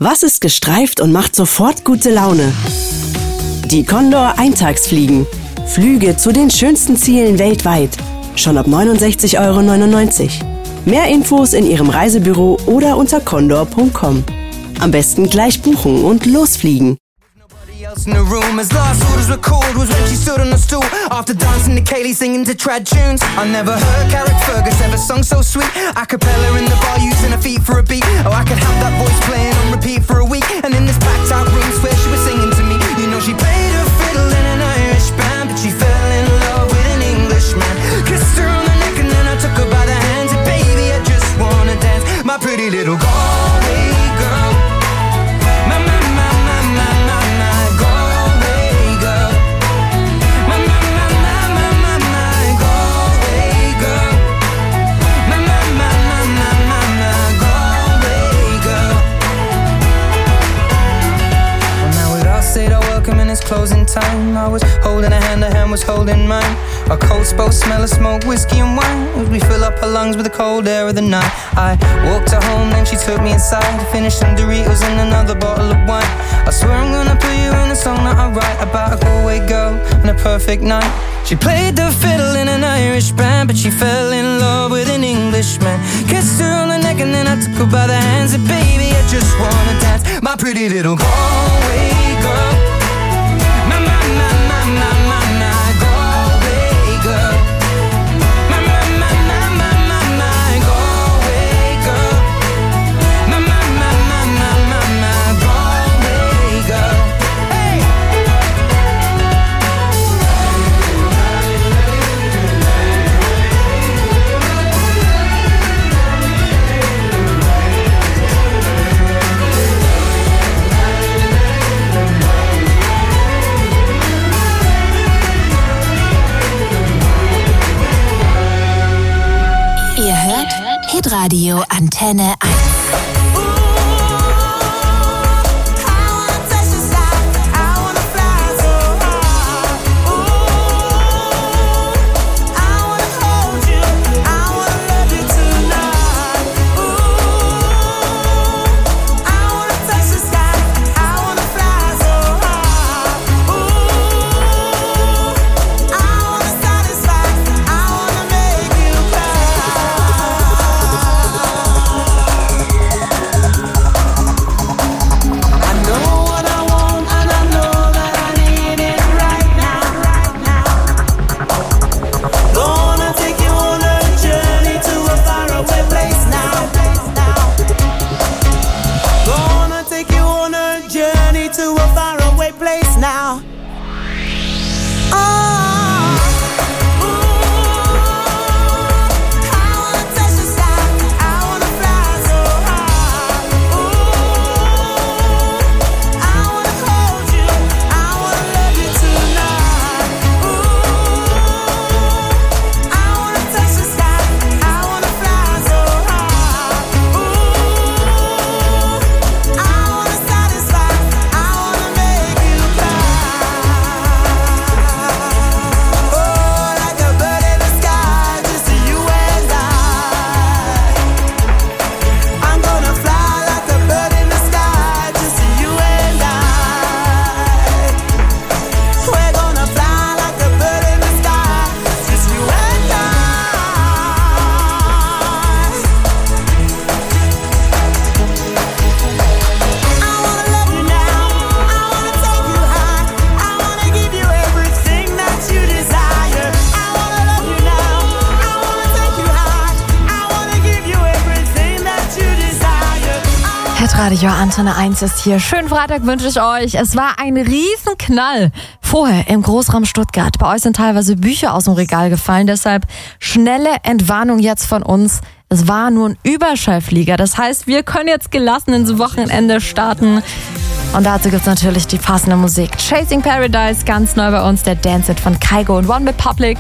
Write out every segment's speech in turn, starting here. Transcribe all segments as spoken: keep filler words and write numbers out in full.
Was ist gestreift und macht sofort gute Laune? Die Condor Eintagsfliegen. Flüge zu den schönsten Zielen weltweit. Schon ab neunundsechzig Euro neunundneunzig. Mehr Infos in Ihrem Reisebüro oder unter condor punkt com. Am besten gleich buchen und losfliegen. In the room as last orders were called was when she stood on the stool after dancing to Kaylee singing to trad tunes. I never heard Carrick Fergus ever sung so sweet. A cappella in the bar using her feet for a beat. Oh, I could have that voice playing on repeat for a week. And in this packed out room swear she was singing to me. You know she played her fiddle in an Irish band, but she fell in love with an Englishman. Kissed her on the neck and then I took her by the hands. And baby, I just wanna dance, my pretty little Galway girl. My, my, my, my, my, my, my Galway girl. My, my, my, my, my, my, my Galway girl. My, my, my, my, my, my, my Galway girl. Well, now we'd all said our welcome and it's closing time. I was holding her hand, her hand was holding mine. Our coats both smell of smoke, whiskey and wine, as we fill up her lungs with the cold air of the night. I walked her home, then she took me inside, finished some Doritos and another bottle of wine. I swear I'm gonna put you in a song that I write about a Galway girl and a perfect night. She played the fiddle in an Irish band, but she fell in love with an Englishman. Kissed her on the neck and then I took her by the hands. And baby, I just wanna dance, my pretty little Galway girl. My, my, my, my, my, my, my Galway girl. My, my, my, my, my, my, my Galway girl. My, my, my, my, my, my, my Galway girl. Hey! Ihr hört Hitradio Antenne eins. Radio Antenne eins ist hier. Schönen Freitag wünsche ich euch. Es war ein Riesenknall vorher im Großraum Stuttgart. Bei euch sind teilweise Bücher aus dem Regal gefallen. Deshalb schnelle Entwarnung jetzt von uns. Es war nur ein Überschallflieger. Das heißt, wir können jetzt gelassen ins Wochenende starten. Und dazu gibt's natürlich die passende Musik. Chasing Paradise, ganz neu bei uns. Der Dance It von Kygo und One Republic.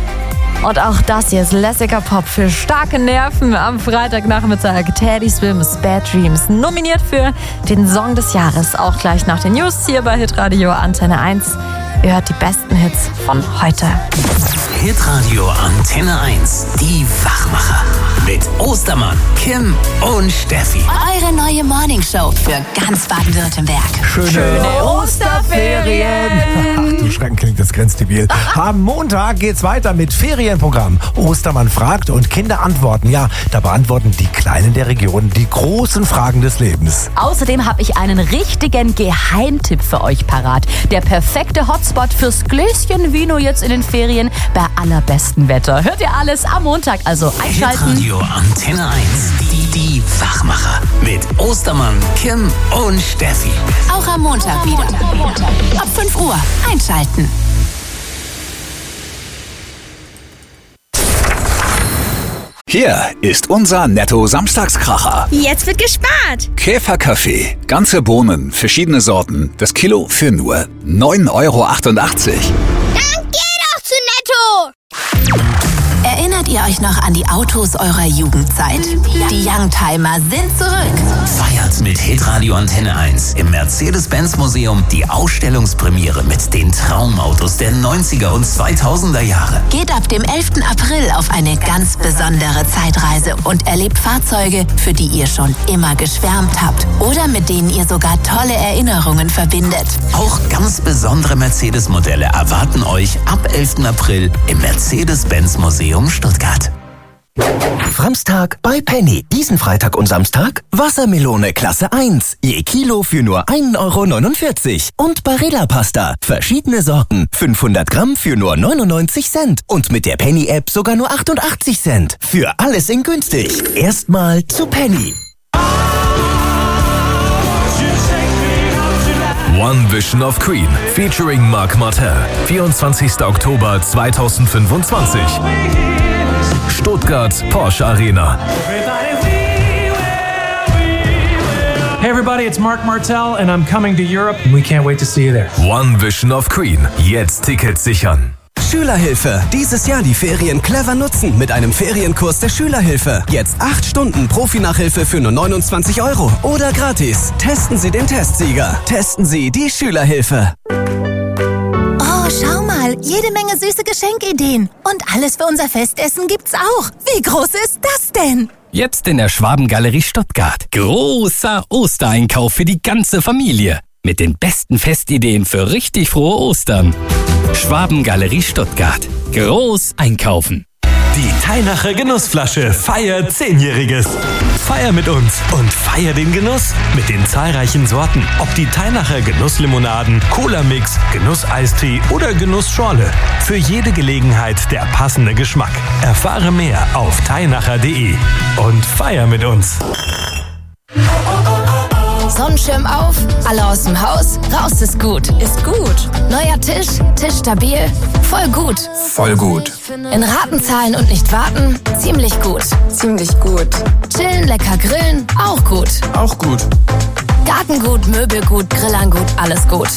Und auch das hier ist lässiger Pop für starke Nerven am Freitagnachmittag. Teddy Swims Bad Dreams nominiert für den Song des Jahres. Auch gleich nach den News hier bei Hitradio Antenne eins. Ihr hört die besten Hits von heute. Hitradio Antenne eins. Die Wachmacher. Mit Ostermann, Kim und Steffi. Eure neue Morningshow für ganz Baden-Württemberg. Schöne, Schöne Osterferien. Ach du Schrecken, klingt das grenzdebil. Am Montag geht's weiter mit Ferienprogramm. Ostermann fragt und Kinder antworten. Ja, da beantworten die Kleinen der Region die großen Fragen des Lebens. Außerdem habe ich einen richtigen Geheimtipp für euch parat. Der perfekte Hotspot fürs Gläschen Vino jetzt in den Ferien bei allerbestem Wetter. Hört ihr alles am Montag, also einschalten. Hitradio Antenne eins. Die, die Wachmacher. Mit Ostermann, Kim und Steffi. Auch am Montag wieder. Ab fünf Uhr einschalten. Hier ist unser Netto-Samstagskracher. Jetzt wird gespart. Käferkaffee. Ganze Bohnen, verschiedene Sorten. Das Kilo für nur neun Euro achtundachtzig. Dann geh doch zu Netto. Erinnert ihr euch noch an die Autos eurer Jugendzeit? Die Youngtimer sind zurück. Feiert mit Hitradio Antenne eins im Mercedes-Benz-Museum die Ausstellungspremiere mit den Traumautos der neunziger und zweitausender Jahre. Geht ab dem elften April auf eine ganz besondere Zeitreise und erlebt Fahrzeuge, für die ihr schon immer geschwärmt habt oder mit denen ihr sogar tolle Erinnerungen verbindet. Auch ganz besondere Mercedes-Modelle erwarten euch ab elften April im Mercedes-Benz-Museum Stuttgart. Samstag bei Penny. Diesen Freitag und Samstag Wassermelone Klasse eins. Je Kilo für nur ein Euro neunundvierzig. Und Barilla-Pasta. Verschiedene Sorten. fünfhundert Gramm für nur neunundneunzig Cent. Und mit der Penny-App sogar nur achtundachtzig Cent. Für alles in günstig. Erstmal zu Penny. One Vision of Queen featuring Marc Martin. vierundzwanzigster Oktober zweitausendfünfundzwanzig. Stuttgart Porsche Arena. Hey everybody, it's Marc Martel and I'm coming to Europe. We can't wait to see you there. One Vision of Queen. Jetzt Tickets sichern. Schülerhilfe. Dieses Jahr die Ferien clever nutzen mit einem Ferienkurs der Schülerhilfe. Jetzt acht Stunden Profi-Nachhilfe für nur neunundzwanzig Euro. Oder gratis. Testen Sie den Testsieger. Testen Sie die Schülerhilfe. Oh, schau mal. Jede Menge süße Geschenkideen. Und alles für unser Festessen gibt's auch. Wie groß ist das denn? Jetzt in der Schwabengalerie Stuttgart. Großer Ostereinkauf für die ganze Familie. Mit den besten Festideen für richtig frohe Ostern. Schwabengalerie Stuttgart. Groß einkaufen. Die Theinacher Genussflasche feiert zehnjähriges. Feier mit uns und feier den Genuss mit den zahlreichen Sorten. Ob die Theinacher Genusslimonaden, Cola-Mix, Genusseistee oder Genussschorle. Für jede Gelegenheit der passende Geschmack. Erfahre mehr auf theinacher punkt de und feier mit uns. Sonnenschirm auf, alle aus dem Haus, raus ist gut. Ist gut. Neuer Tisch, Tisch stabil, voll gut. Voll gut. In Raten zahlen und nicht warten, ziemlich gut. Ziemlich gut. Chillen, lecker grillen, auch gut. Auch gut. Gartengut, Möbelgut, Grillangut, alles gut.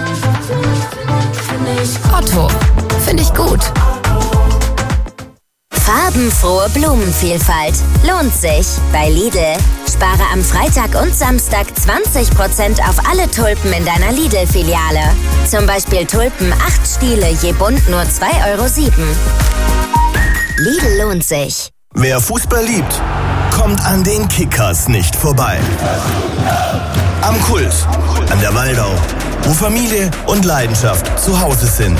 Otto, finde ich gut. Farbenfrohe Blumenvielfalt. Lohnt sich bei Lidl. Spare am Freitag und Samstag zwanzig Prozent auf alle Tulpen in deiner Lidl-Filiale. Zum Beispiel Tulpen acht Stiele, je Bund nur zwei Euro sieben. Lidl lohnt sich. Wer Fußball liebt, kommt an den Kickers nicht vorbei. Am Kult, an der Waldau, wo Familie und Leidenschaft zu Hause sind.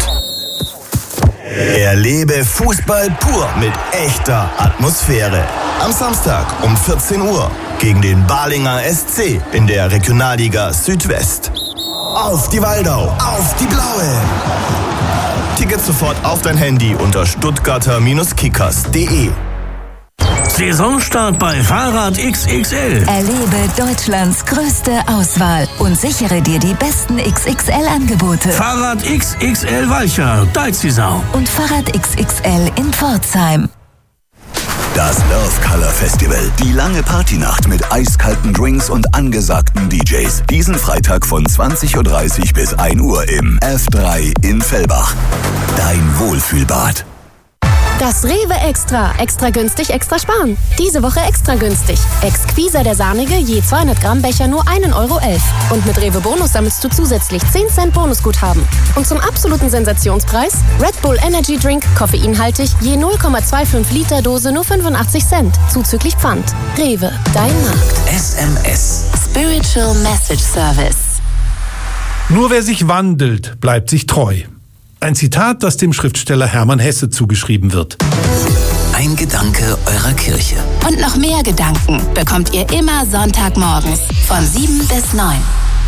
Erlebe Fußball pur mit echter Atmosphäre. Am Samstag um vierzehn Uhr gegen den Balinger S C in der Regionalliga Südwest. Auf die Waldau, auf die Blaue. Tickets sofort auf dein Handy unter stuttgarter Kickers punkt de. Saisonstart bei Fahrrad X X L. Erlebe Deutschlands größte Auswahl und sichere dir die besten X X L-Angebote. Fahrrad X X L Walcher, Deichsau. Und Fahrrad X X L in Pforzheim. Das Love Color Festival. Die lange Partynacht mit eiskalten Drinks und angesagten D Js. Diesen Freitag von zwanzig Uhr dreißig bis ein Uhr im F drei in Fellbach. Dein Wohlfühlbad. Das Rewe Extra. Extra günstig, extra sparen. Diese Woche extra günstig. Exquisa der Sahnige, je zweihundert Gramm Becher nur ein Euro elf. Und mit Rewe Bonus sammelst du zusätzlich zehn Cent Bonusguthaben. Und zum absoluten Sensationspreis Red Bull Energy Drink, koffeinhaltig, je null Komma fünfundzwanzig Liter Dose nur fünfundachtzig Cent. Zuzüglich Pfand. Rewe, dein Markt. S M S. Spiritual Message Service. Nur wer sich wandelt, bleibt sich treu. Ein Zitat, das dem Schriftsteller Hermann Hesse zugeschrieben wird. Ein Gedanke eurer Kirche. Und noch mehr Gedanken bekommt ihr immer Sonntagmorgens von sieben bis neun.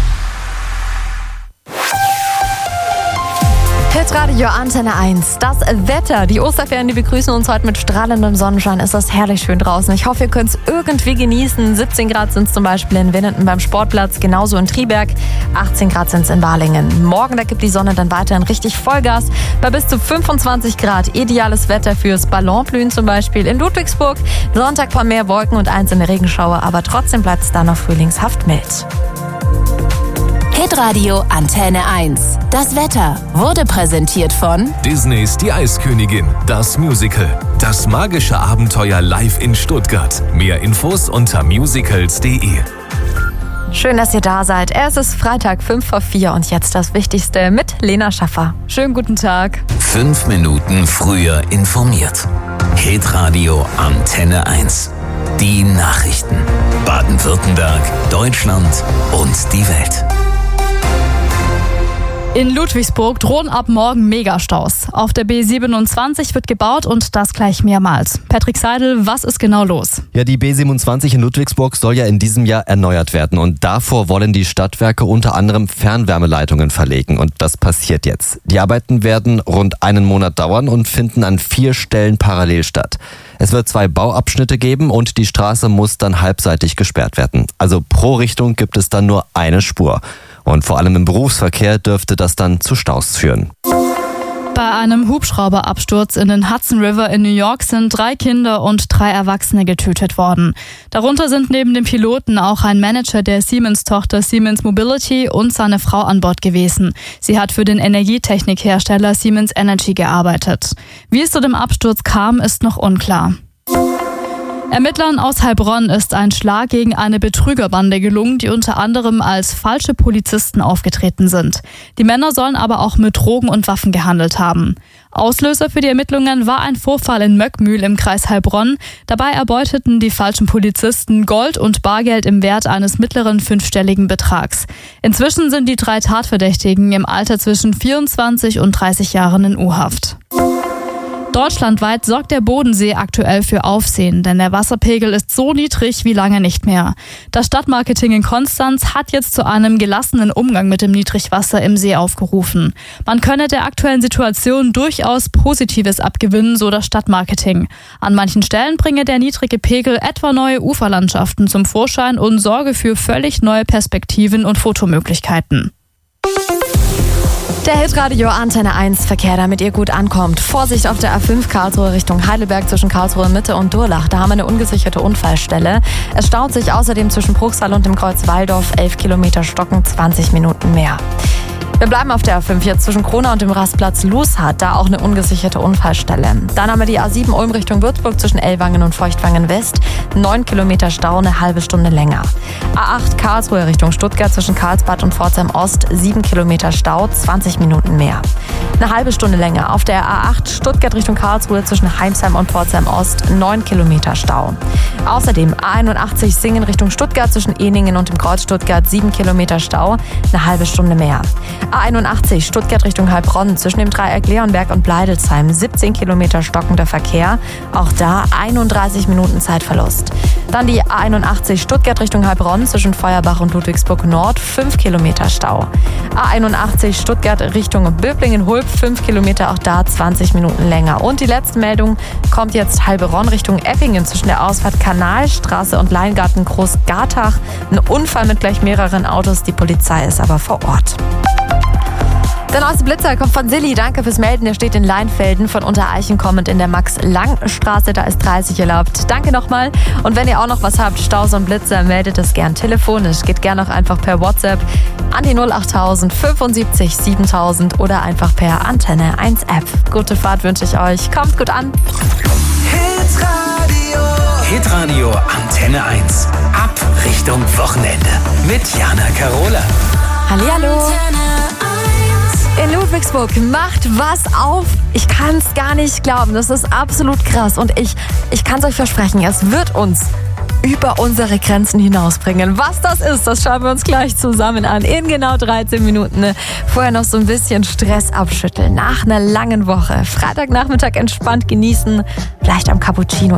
Hitradio Antenne eins. Das Wetter. Die Osterferien, die begrüßen uns heute mit strahlendem Sonnenschein. Ist das herrlich schön draußen. Ich hoffe, ihr könnt es irgendwie genießen. siebzehn Grad sind es zum Beispiel in Winnenden beim Sportplatz, genauso in Triberg. achtzehn Grad sind es in Balingen. Morgen, da gibt die Sonne dann weiterhin richtig Vollgas bei bis zu fünfundzwanzig Grad. Ideales Wetter fürs Ballonblühen zum Beispiel in Ludwigsburg. Sonntag paar mehr Wolken und einzelne Regenschauer, aber trotzdem bleibt es da noch frühlingshaft mild. Hitradio Antenne eins. Das Wetter wurde präsentiert von Disneys Die Eiskönigin, das Musical. Das magische Abenteuer live in Stuttgart. Mehr Infos unter musicals punkt de. Schön, dass ihr da seid. Es ist Freitag, fünf vor vier und jetzt das Wichtigste mit Lena Schaffer. Schönen guten Tag. Fünf Minuten früher informiert. Hitradio Antenne eins. Die Nachrichten. Baden-Württemberg, Deutschland und die Welt. In Ludwigsburg drohen ab morgen Megastaus. Auf der B siebenundzwanzig wird gebaut und das gleich mehrmals. Patrick Seidel, was ist genau los? Ja, die B siebenundzwanzig in Ludwigsburg soll ja in diesem Jahr erneuert werden. Und davor wollen die Stadtwerke unter anderem Fernwärmeleitungen verlegen. Und das passiert jetzt. Die Arbeiten werden rund einen Monat dauern und finden an vier Stellen parallel statt. Es wird zwei Bauabschnitte geben und die Straße muss dann halbseitig gesperrt werden. Also pro Richtung gibt es dann nur eine Spur. Und vor allem im Berufsverkehr dürfte das dann zu Staus führen. Bei einem Hubschrauberabsturz in den Hudson River in New York sind drei Kinder und drei Erwachsene getötet worden. Darunter sind neben dem Piloten auch ein Manager der Siemens-Tochter Siemens Mobility und seine Frau an Bord gewesen. Sie hat für den Energietechnikhersteller Siemens Energy gearbeitet. Wie es zu dem Absturz kam, ist noch unklar. Ermittlern aus Heilbronn ist ein Schlag gegen eine Betrügerbande gelungen, die unter anderem als falsche Polizisten aufgetreten sind. Die Männer sollen aber auch mit Drogen und Waffen gehandelt haben. Auslöser für die Ermittlungen war ein Vorfall in Möckmühl im Kreis Heilbronn. Dabei erbeuteten die falschen Polizisten Gold und Bargeld im Wert eines mittleren fünfstelligen Betrags. Inzwischen sind die drei Tatverdächtigen im Alter zwischen vierundzwanzig und dreißig Jahren in U-Haft. Deutschlandweit sorgt der Bodensee aktuell für Aufsehen, denn der Wasserpegel ist so niedrig wie lange nicht mehr. Das Stadtmarketing in Konstanz hat jetzt zu einem gelassenen Umgang mit dem Niedrigwasser im See aufgerufen. Man könne der aktuellen Situation durchaus Positives abgewinnen, so das Stadtmarketing. An manchen Stellen bringe der niedrige Pegel etwa neue Uferlandschaften zum Vorschein und sorge für völlig neue Perspektiven und Fotomöglichkeiten. Der Hitradio Antenne eins Verkehr, damit ihr gut ankommt. Vorsicht auf der A fünf Karlsruhe Richtung Heidelberg zwischen Karlsruhe Mitte und Durlach. Da haben wir eine ungesicherte Unfallstelle. Es staut sich außerdem zwischen Bruchsal und dem Kreuz Walldorf. elf Kilometer stocken, zwanzig Minuten mehr. Wir bleiben auf der A fünf jetzt zwischen Krona und dem Rastplatz Lußhardt, da auch eine ungesicherte Unfallstelle. Dann haben wir die A sieben Ulm Richtung Würzburg zwischen Ellwangen und Feuchtwangen West. neun Kilometer Stau, eine halbe Stunde länger. A acht Karlsruhe Richtung Stuttgart zwischen Karlsbad und Pforzheim Ost. sieben Kilometer Stau, zwanzig Minuten mehr. Eine halbe Stunde länger. Auf der A acht Stuttgart Richtung Karlsruhe zwischen Heimsheim und Pforzheim Ost. neun Kilometer Stau. Außerdem A einundachtzig Singen Richtung Stuttgart zwischen Ehningen und dem Kreuz Stuttgart. sieben Kilometer Stau, eine halbe Stunde mehr. A einundachtzig Stuttgart Richtung Heilbronn zwischen dem Dreieck Leonberg und Bleidelsheim, siebzehn Kilometer stockender Verkehr, auch da einunddreißig Minuten Zeitverlust. Dann die A einundachtzig Stuttgart Richtung Heilbronn zwischen Feuerbach und Ludwigsburg Nord, fünf Kilometer Stau. A einundachtzig Stuttgart Richtung Böblingen-Hulb, fünf Kilometer, auch da zwanzig Minuten länger. Und die letzte Meldung kommt jetzt Heilbronn Richtung Eppingen zwischen der Ausfahrt Kanalstraße und Leingarten Großgartach. Ein Unfall mit gleich mehreren Autos, die Polizei ist aber vor Ort. Der neueste Blitzer kommt von Silly. Danke fürs Melden. Der steht in Leinfelden, von Untereichen kommend in der Max-Lang-Straße. Da ist dreißig erlaubt. Danke nochmal. Und wenn ihr auch noch was habt, Staus und Blitzer, meldet es gern telefonisch. Geht gern auch einfach per WhatsApp an die null achttausend fünfundsiebzig siebentausend oder einfach per Antenne eins App. Gute Fahrt wünsche ich euch. Kommt gut an. Hitradio. Hitradio Antenne eins. Ab Richtung Wochenende. Mit Jana Karola. Hallihallo. In Ludwigsburg macht was auf. Ich kann es gar nicht glauben. Das ist absolut krass. Und ich, ich kann es euch versprechen, es wird uns über unsere Grenzen hinausbringen. Was das ist, das schauen wir uns gleich zusammen an. In genau dreizehn Minuten. Vorher noch so ein bisschen Stress abschütteln. Nach einer langen Woche. Freitagnachmittag entspannt genießen. Vielleicht am Cappuccino